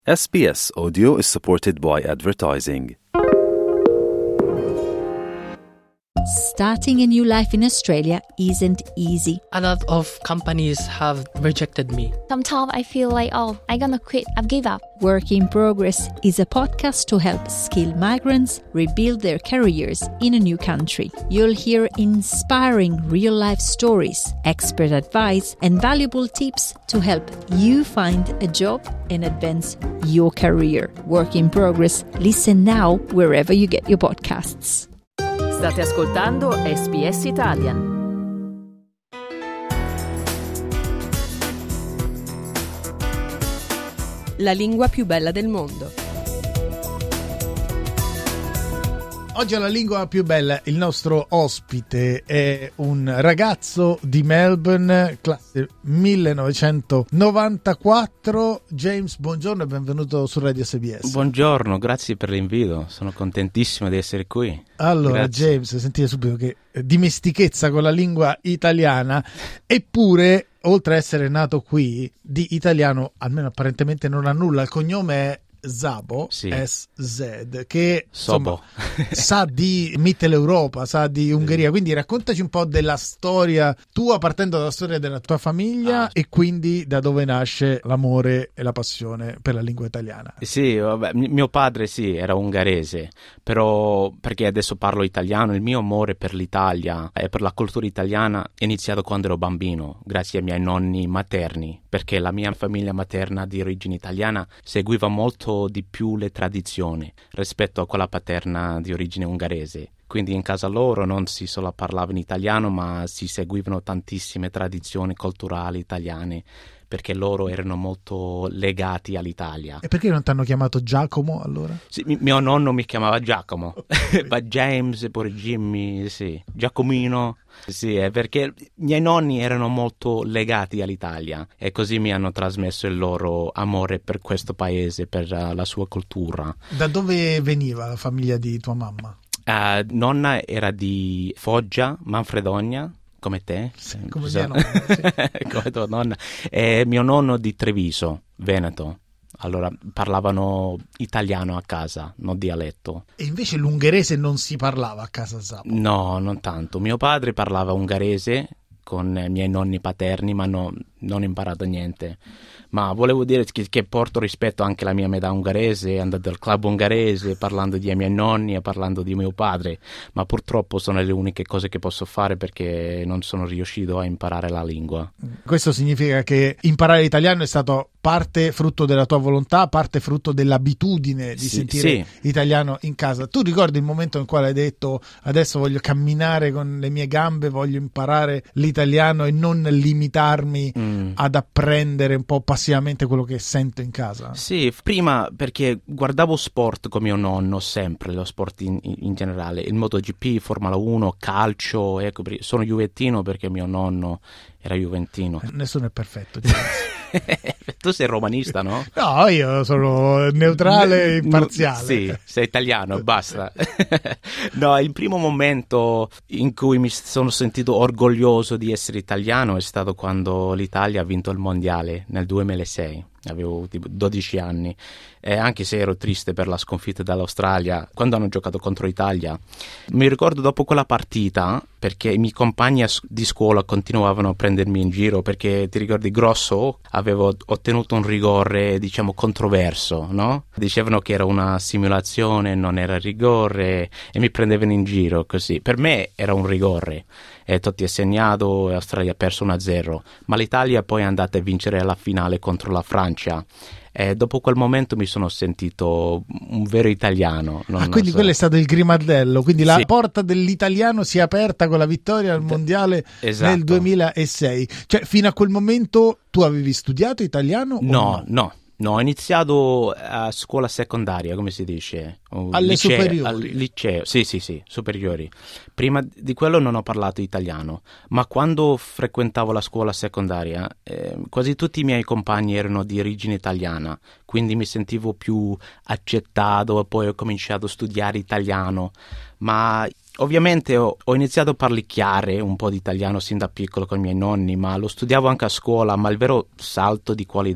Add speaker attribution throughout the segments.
Speaker 1: SBS Audio is supported by advertising.
Speaker 2: Starting a new life in Australia isn't easy.
Speaker 3: A lot of companies have rejected me.
Speaker 4: Sometimes I feel like, I'm gonna quit, I've give up.
Speaker 2: Work in Progress is a podcast to help skilled migrants rebuild their careers in a new country. You'll hear inspiring real-life stories, expert advice, and valuable tips to help you find a job and advance your career. Work in Progress. Listen now wherever you get your podcasts.
Speaker 5: State ascoltando SBS Italian.
Speaker 6: La lingua più bella del mondo.
Speaker 7: Oggi alla lingua più bella il nostro ospite è un ragazzo di Melbourne, classe 1994. James, buongiorno e benvenuto su Radio SBS.
Speaker 8: Buongiorno, grazie per l'invito, sono contentissimo di essere qui.
Speaker 7: Allora, grazie. James, sentite subito che dimestichezza con la lingua italiana, eppure oltre a essere nato qui, di italiano almeno apparentemente non ha nulla. Il cognome è Szabo, sì. SZ, che insomma, sa di Mitteleuropa, sa di Ungheria, quindi raccontaci un po' della storia tua, partendo dalla storia della tua famiglia e quindi da dove nasce l'amore e la passione per la lingua italiana.
Speaker 8: Sì, vabbè, mio padre sì, era ungherese, però perché adesso parlo italiano, il mio amore per l'Italia e per la cultura italiana è iniziato quando ero bambino, grazie ai miei nonni materni, perché la mia famiglia materna di origine italiana seguiva molto di più le tradizioni rispetto a quella paterna di origine ungherese. Quindi in casa loro non si solo parlava in italiano, ma si seguivano tantissime tradizioni culturali italiane, perché loro erano molto legati all'Italia.
Speaker 7: E perché non ti hanno chiamato Giacomo allora?
Speaker 8: Sì, mio nonno mi chiamava Giacomo, ma James, pure Jimmy, sì, Giacomino. Sì, è perché i miei nonni erano molto legati all'Italia e così mi hanno trasmesso il loro amore per questo paese, per la sua cultura. Da
Speaker 7: dove veniva la famiglia di tua mamma?
Speaker 8: Nonna era di Foggia, Manfredonia, come te.
Speaker 7: Sì, come mia nonna, sì.
Speaker 8: Come tua nonna. E mio nonno di Treviso, Veneto. Allora parlavano italiano a casa, non dialetto.
Speaker 7: E invece l'ungherese non si parlava a casa Szabo?
Speaker 8: No, non tanto. Mio padre parlava ungherese con i miei nonni paterni, ma non ho imparato niente. Ma volevo dire che porto rispetto anche alla mia metà ungherese, andato al club ungherese, parlando di miei nonni e parlando di mio padre, ma purtroppo sono le uniche cose che posso fare perché non sono riuscito a imparare la lingua.
Speaker 7: Questo significa che imparare l'italiano è stato parte frutto della tua volontà, parte frutto dell'abitudine di sentire italiano in casa. Tu ricordi il momento in cui hai detto adesso voglio camminare con le mie gambe, voglio imparare l'italiano e non limitarmi ad apprendere un po' passivamente quello che sento in casa?
Speaker 8: Sì, prima perché guardavo sport con mio nonno sempre, lo sport in generale, il MotoGP, Formula 1, calcio, ecco, sono juventino perché mio nonno era juventino.
Speaker 7: Nessuno è perfetto.
Speaker 8: Tu sei romanista, no?
Speaker 7: No, io sono neutrale e imparziale.
Speaker 8: Sì, sei italiano, basta. No, il primo momento in cui mi sono sentito orgoglioso di essere italiano è stato quando l'Italia ha vinto il mondiale nel 2006. Avevo tipo 12 anni e anche se ero triste per la sconfitta dall'Australia quando hanno giocato contro l'Italia, mi ricordo dopo quella partita perché i miei compagni di scuola continuavano a prendermi in giro perché ti ricordi Grosso avevo ottenuto un rigore diciamo controverso, no? Dicevano che era una simulazione, non era rigore e mi prendevano in giro così. Per me era un rigore e Totti è segnato e l'Australia ha perso 1-0, ma l'Italia poi è andata a vincere la finale contro la Francia. E dopo quel momento mi sono sentito un vero italiano.
Speaker 7: Quindi quello è stato il grimaldello, quindi la porta dell'italiano si è aperta con la vittoria al mondiale nel 2006. Cioè fino a quel momento tu avevi studiato italiano?
Speaker 8: No, ho iniziato a scuola secondaria, come si dice?
Speaker 7: Alle superiori?
Speaker 8: Al liceo, sì, superiori. Prima di quello non ho parlato italiano, ma quando frequentavo la scuola secondaria quasi tutti i miei compagni erano di origine italiana, quindi mi sentivo più accettato e poi ho cominciato a studiare italiano, ma ovviamente ho iniziato a parlicchiare un po' di italiano sin da piccolo con i miei nonni, ma lo studiavo anche a scuola, ma il vero salto di qualità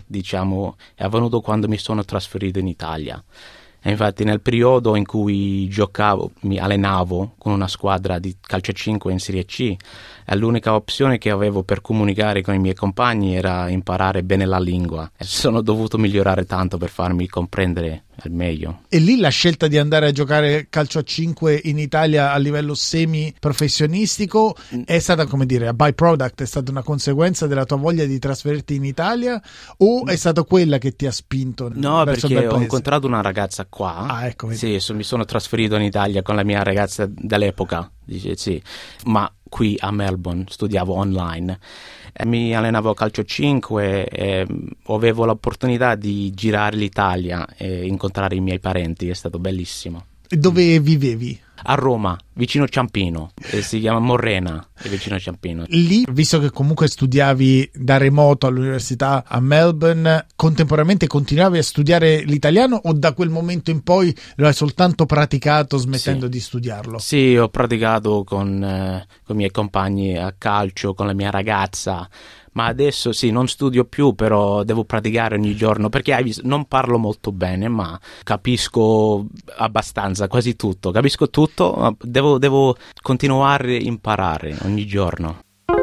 Speaker 8: diciamo, è avvenuto quando mi sono trasferito in Italia. E infatti nel periodo in cui giocavo, mi allenavo con una squadra di calcio 5 in Serie C, l'unica opzione che avevo per comunicare con i miei compagni era imparare bene la lingua. E sono dovuto migliorare tanto per farmi comprendere al meglio.
Speaker 7: E lì la scelta di andare a giocare calcio a 5 in Italia a livello semi-professionistico è stata, come dire, a byproduct, è stata una conseguenza della tua voglia di trasferirti in Italia, o è stata quella che ti ha spinto
Speaker 8: No,
Speaker 7: verso il
Speaker 8: perché
Speaker 7: bel
Speaker 8: ho
Speaker 7: paese?
Speaker 8: incontrato una ragazza qua.
Speaker 7: Ah, ecco, vedi.
Speaker 8: Sì, mi sono trasferito in Italia con la mia ragazza dell'epoca, dice sì, ma qui a Melbourne studiavo online. Mi allenavo a calcio 5 e avevo l'opportunità di girare l'Italia e incontrare i miei parenti, è stato bellissimo.
Speaker 7: E dove vivevi?
Speaker 8: A Roma, vicino Ciampino, si chiama Morena, è vicino Ciampino.
Speaker 7: Lì, visto che comunque studiavi da remoto all'università a Melbourne, contemporaneamente continuavi a studiare l'italiano, o da quel momento in poi lo hai soltanto praticato smettendo di studiarlo?
Speaker 8: Sì, ho praticato con i miei compagni a calcio, con la mia ragazza, ma adesso sì, non studio più, però devo praticare ogni giorno, perché hai visto, non parlo molto bene, ma capisco abbastanza, quasi tutto, capisco tutto, devo continuare a imparare ogni giorno.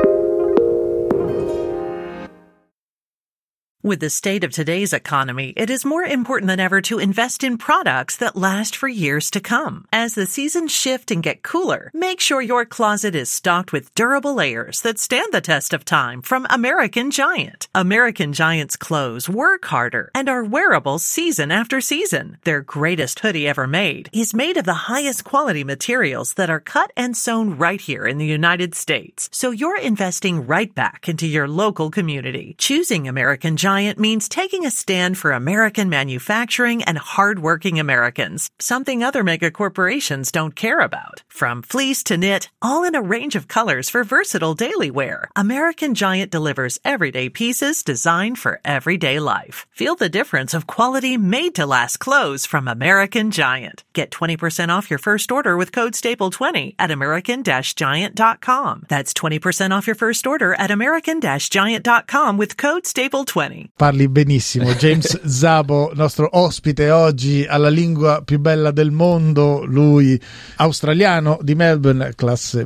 Speaker 9: With the state of today's economy, it is more important than ever to invest in products that last for years to come. As the seasons shift and get cooler, make sure your closet is stocked with durable layers that stand the test of time from American Giant. American Giant's clothes work harder and are wearable season after season. Their greatest hoodie ever made is made of the highest quality materials that are cut and sewn right here in the United States. So you're investing right back into your local community. Choosing American Giant means taking a stand for American manufacturing and hardworking Americans, something other mega corporations don't care about. From fleece to knit, all in a range of colors for versatile daily wear, American Giant delivers everyday pieces designed for everyday life. Feel the difference of quality made-to-last clothes from American Giant. Get 20% off your first order with code STAPLE20 at american-giant.com. That's 20% off your first order at american-giant.com with code STAPLE20.
Speaker 7: Parli benissimo. James Szabo, nostro ospite oggi alla Lingua più bella del mondo, lui australiano di Melbourne, classe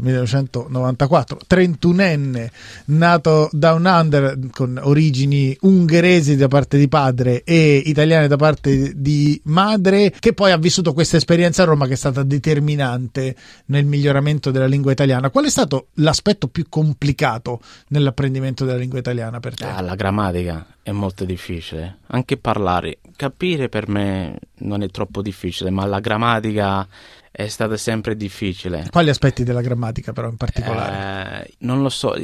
Speaker 7: 1994, 31enne, nato down under con origini ungheresi da parte di padre e italiane da parte di madre, che poi ha vissuto questa esperienza a Roma che è stata determinante nel miglioramento della lingua italiana. Qual è stato l'aspetto più complicato nell'apprendimento della lingua italiana per te?
Speaker 8: La grammatica è molto difficile, anche parlare, capire per me non è troppo difficile, ma la grammatica è stata sempre difficile.
Speaker 7: Quali aspetti della grammatica però in particolare?
Speaker 8: Non lo so,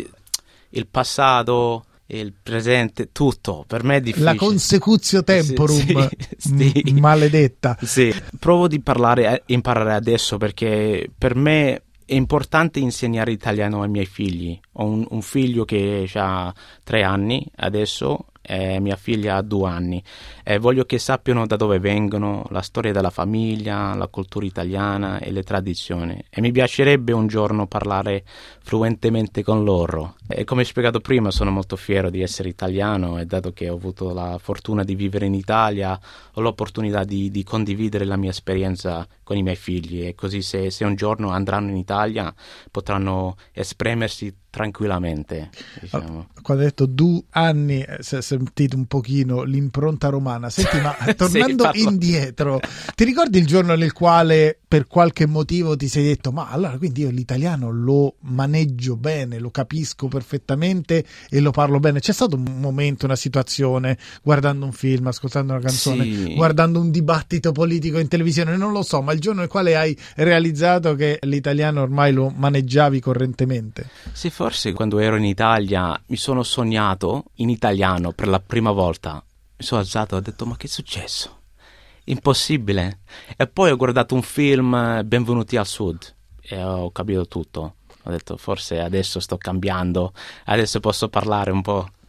Speaker 8: il passato, il presente, tutto, per me è difficile.
Speaker 7: La consecutio temporum,
Speaker 8: sì.
Speaker 7: Maledetta.
Speaker 8: Sì, provo di imparare adesso, perché per me è importante insegnare italiano ai miei figli. Ho un figlio che ha 3 anni adesso e mia figlia ha 2 anni, e voglio che sappiano da dove vengono, la storia della famiglia, la cultura italiana e le tradizioni, e mi piacerebbe un giorno parlare fluentemente con loro. E come spiegato prima, sono molto fiero di essere italiano, e dato che ho avuto la fortuna di vivere in Italia, ho l'opportunità di condividere la mia esperienza con i miei figli, e così se un giorno andranno in Italia potranno esprimersi tranquillamente, diciamo.
Speaker 7: Quando hai detto 2 anni, si è sentito un pochino l'impronta romana. Senti, ma tornando indietro, ti ricordi il giorno nel quale per qualche motivo ti sei detto: ma allora quindi io l'italiano lo maneggio bene, lo capisco perfettamente e lo parlo bene? C'è stato un momento, una situazione, guardando un film, ascoltando una canzone, guardando un dibattito politico in televisione, non lo so, ma il giorno nel quale hai realizzato che l'italiano ormai lo maneggiavi correntemente?
Speaker 8: Sì, forse quando ero in Italia mi sono sognato in italiano per la prima volta. Mi sono alzato e ho detto: ma che è successo? Impossibile. E poi ho guardato un film, Benvenuti al Sud, e ho capito tutto. Ho detto: forse adesso sto cambiando, adesso posso parlare un po'.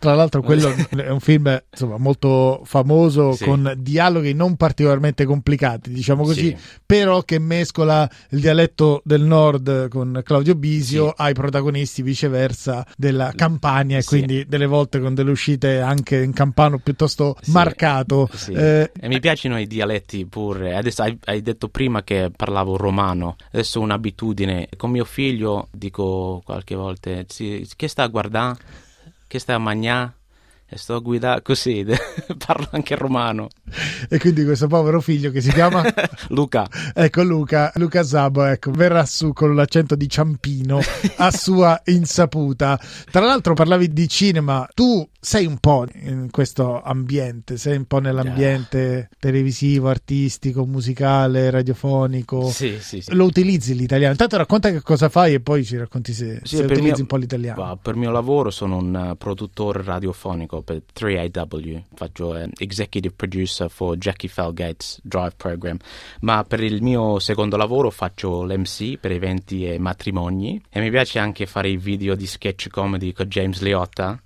Speaker 7: Tra l'altro quello è un film insomma molto famoso, sì, con dialoghi non particolarmente complicati, diciamo così, sì, però che mescola il dialetto del nord con Claudio Bisio, sì, ai protagonisti viceversa della Campania, e sì, quindi delle volte con delle uscite anche in campano piuttosto, sì, marcato.
Speaker 8: Sì. E mi piacciono i dialetti pure. Adesso hai detto prima che parlavo romano, adesso un'abitudine. Con mio figlio dico qualche volta, sì, che sta a guardare? Che sta a mangiare? E sto a guidare così, parlo anche romano.
Speaker 7: E quindi questo povero figlio che si chiama
Speaker 8: Luca.
Speaker 7: Ecco, Luca Sabo, ecco, verrà su con l'accento di Ciampino a sua insaputa. Tra l'altro parlavi di cinema, tu sei un po' in questo ambiente, sei un po' nell'ambiente televisivo, artistico, musicale, radiofonico.
Speaker 8: Sì.
Speaker 7: Lo utilizzi l'italiano? Intanto racconta che cosa fai e poi ci racconti se utilizzi un po' l'italiano.
Speaker 8: Per mio lavoro sono un produttore radiofonico per 3AW, faccio executive producer for Jackie Felgate's Drive Program, ma per il mio secondo lavoro faccio l'MC per eventi e matrimoni, e mi piace anche fare i video di sketch comedy con James Liotta,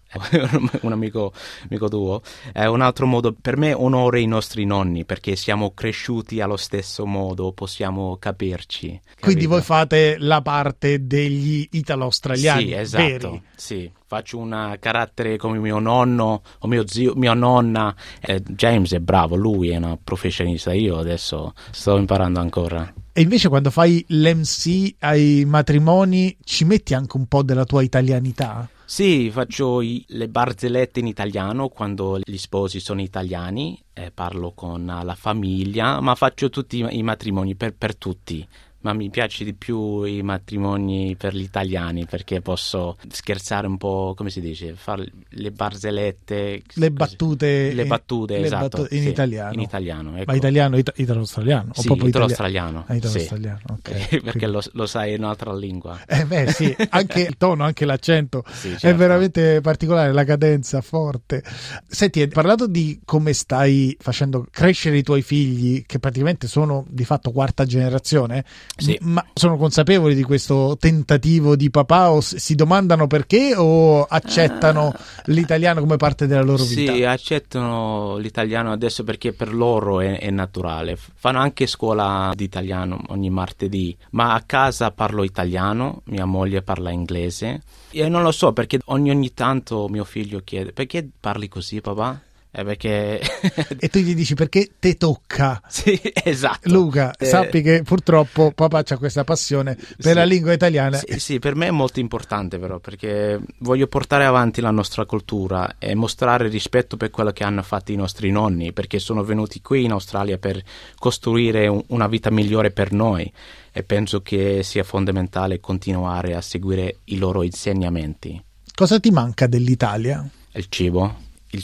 Speaker 8: un amico tuo. È un altro modo per me, onore i nostri nonni, perché siamo cresciuti allo stesso modo, possiamo capirci, capito?
Speaker 7: Quindi voi fate la parte degli italo-australiani.
Speaker 8: Sì, esatto,
Speaker 7: veri.
Speaker 8: Sì, faccio un carattere come mio nonno o mio zio, mia nonna. James è bravo, lui è una professionista, io adesso sto imparando ancora.
Speaker 7: E invece quando fai l'MC ai matrimoni ci metti anche un po' della tua italianità?
Speaker 8: Sì, faccio le barzellette in italiano quando gli sposi sono italiani, parlo con la famiglia, ma faccio tutti i matrimoni per tutti. Ma mi piace di più i matrimoni per gli italiani perché posso scherzare un po', come si dice, fare le barzellette,
Speaker 7: le battute,
Speaker 8: esatto,
Speaker 7: in
Speaker 8: sì,
Speaker 7: italiano.
Speaker 8: In italiano, ecco.
Speaker 7: Ma italiano, italo-australiano?
Speaker 8: Sì,
Speaker 7: o proprio
Speaker 8: italo-australiano.
Speaker 7: Italo-australiano, sì, okay.
Speaker 8: Perché lo sai in un'altra lingua.
Speaker 7: Sì, anche il tono, anche l'accento, sì, certo, è veramente particolare, la cadenza forte. Senti, hai parlato di come stai facendo crescere i tuoi figli, che praticamente sono di fatto quarta generazione. Sì. Ma sono consapevoli di questo tentativo di papà, o si domandano perché, o accettano l'italiano come parte della loro vita?
Speaker 8: Sì, accettano l'italiano adesso perché per loro è naturale. Fanno anche scuola di italiano ogni martedì, ma a casa parlo italiano, mia moglie parla inglese. E non lo so, perché ogni tanto mio figlio chiede: perché parli così, papà? Perché
Speaker 7: e tu gli dici perché te tocca.
Speaker 8: Sì, esatto.
Speaker 7: Luca, sappi che purtroppo papà c'ha questa passione per la lingua italiana.
Speaker 8: Sì, per me è molto importante però, perché voglio portare avanti la nostra cultura e mostrare rispetto per quello che hanno fatto i nostri nonni, perché sono venuti qui in Australia per costruire una vita migliore per noi, e penso che sia fondamentale continuare a seguire i loro insegnamenti.
Speaker 7: Cosa ti manca dell'Italia?
Speaker 8: Il cibo.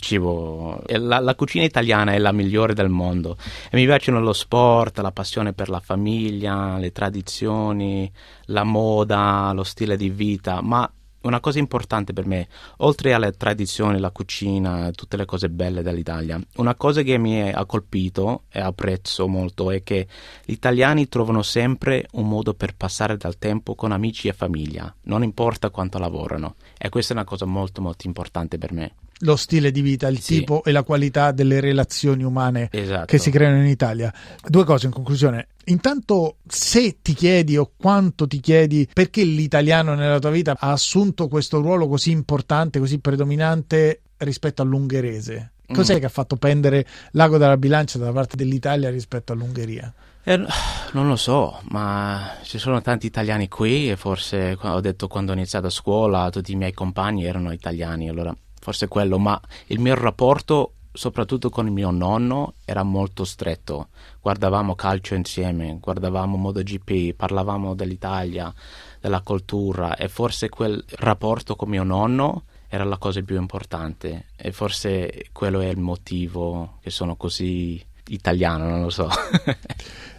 Speaker 8: La cucina italiana è la migliore del mondo, e mi piacciono lo sport, la passione per la famiglia, le tradizioni, la moda, lo stile di vita, ma una cosa importante per me, oltre alle tradizioni, la cucina, tutte le cose belle dell'Italia, una cosa che mi ha colpito e apprezzo molto è che gli italiani trovano sempre un modo per passare del tempo con amici e famiglia, non importa quanto lavorano, e questa è una cosa molto molto importante per me.
Speaker 7: Lo stile di vita, il tipo e la qualità delle relazioni umane,
Speaker 8: esatto,
Speaker 7: che si creano in Italia. Due cose in conclusione. Intanto, se ti chiedi o quanto ti chiedi perché l'italiano nella tua vita ha assunto questo ruolo così importante, così predominante rispetto all'ungherese, cos'è che ha fatto pendere l'ago dalla bilancia dalla parte dell'Italia rispetto all'Ungheria?
Speaker 8: Non lo so, ma ci sono tanti italiani qui, e forse ho detto, quando ho iniziato a scuola tutti i miei compagni erano italiani, allora forse quello, ma il mio rapporto soprattutto con il mio nonno era molto stretto. Guardavamo calcio insieme, guardavamo MotoGP, parlavamo dell'Italia, della cultura, e forse quel rapporto con mio nonno era la cosa più importante, e forse quello è il motivo che sono così italiano, non lo so.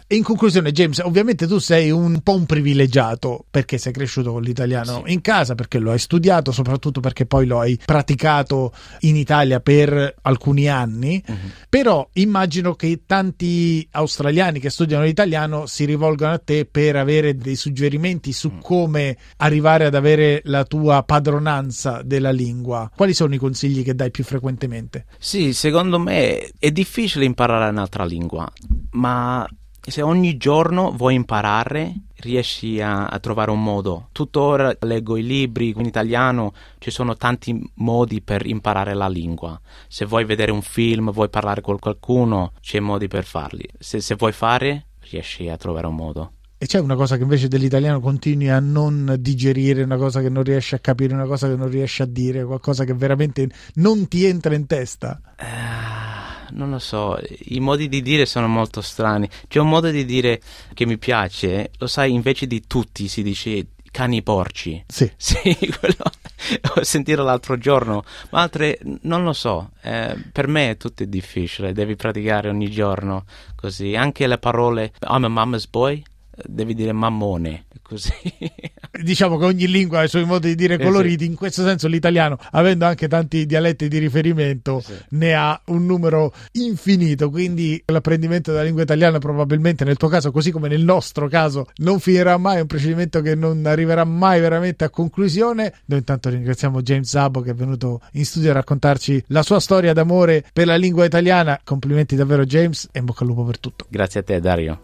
Speaker 7: E in conclusione, James, ovviamente tu sei un po' un privilegiato perché sei cresciuto con l'italiano in casa, perché lo hai studiato, soprattutto perché poi lo hai praticato in Italia per alcuni anni, però immagino che tanti australiani che studiano l'italiano si rivolgano a te per avere dei suggerimenti su come arrivare ad avere la tua padronanza della lingua. Quali sono i consigli che dai più frequentemente?
Speaker 8: Sì, secondo me è difficile imparare un'altra lingua, ma se ogni giorno vuoi imparare, riesci a trovare un modo. Tuttora leggo i libri in italiano, ci sono tanti modi per imparare la lingua. Se vuoi vedere un film, vuoi parlare con qualcuno, c'è modi per farli. Se vuoi fare, riesci a trovare un modo.
Speaker 7: E c'è una cosa che invece dell'italiano continui a non digerire, una cosa che non riesci a capire, una cosa che non riesci a dire, qualcosa che veramente non ti entra in testa?
Speaker 8: Non lo so, i modi di dire sono molto strani. C'è un modo di dire che mi piace, lo sai, invece di tutti si dice cani porci.
Speaker 7: Sì,
Speaker 8: quello ho sentito l'altro giorno, ma altre non lo so. Per me è tutto difficile, devi praticare ogni giorno così. Anche le parole I'm a mama's boy, devi dire mammone, così.
Speaker 7: Diciamo che ogni lingua ha i suoi modi di dire coloriti, in questo senso l'italiano, avendo anche tanti dialetti di riferimento, ne ha un numero infinito, quindi l'apprendimento della lingua italiana probabilmente nel tuo caso, così come nel nostro caso, non finirà mai, è un procedimento che non arriverà mai veramente a conclusione. Noi intanto ringraziamo James Szabo che è venuto in studio a raccontarci la sua storia d'amore per la lingua italiana. Complimenti davvero James e in bocca al lupo per tutto.
Speaker 8: Grazie a te Dario.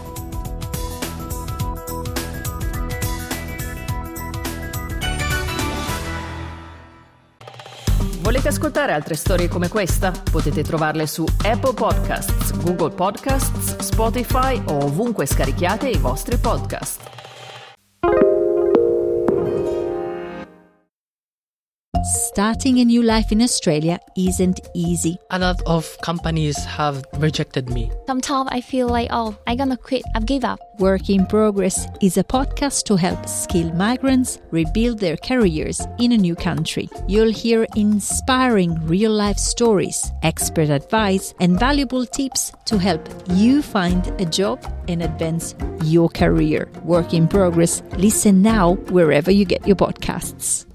Speaker 5: Volete ascoltare altre storie come questa? Potete trovarle su Apple Podcasts, Google Podcasts, Spotify o ovunque scarichiate i vostri podcast.
Speaker 2: Starting a new life in Australia isn't easy.
Speaker 3: A lot of companies have rejected me.
Speaker 4: Sometimes I feel like, oh, I'm gonna quit. I've give up.
Speaker 2: Work in Progress is a podcast to help skilled migrants rebuild their careers in a new country. You'll hear inspiring real-life stories, expert advice, and valuable tips to help you find a job and advance your career. Work in Progress. Listen now wherever you get your podcasts.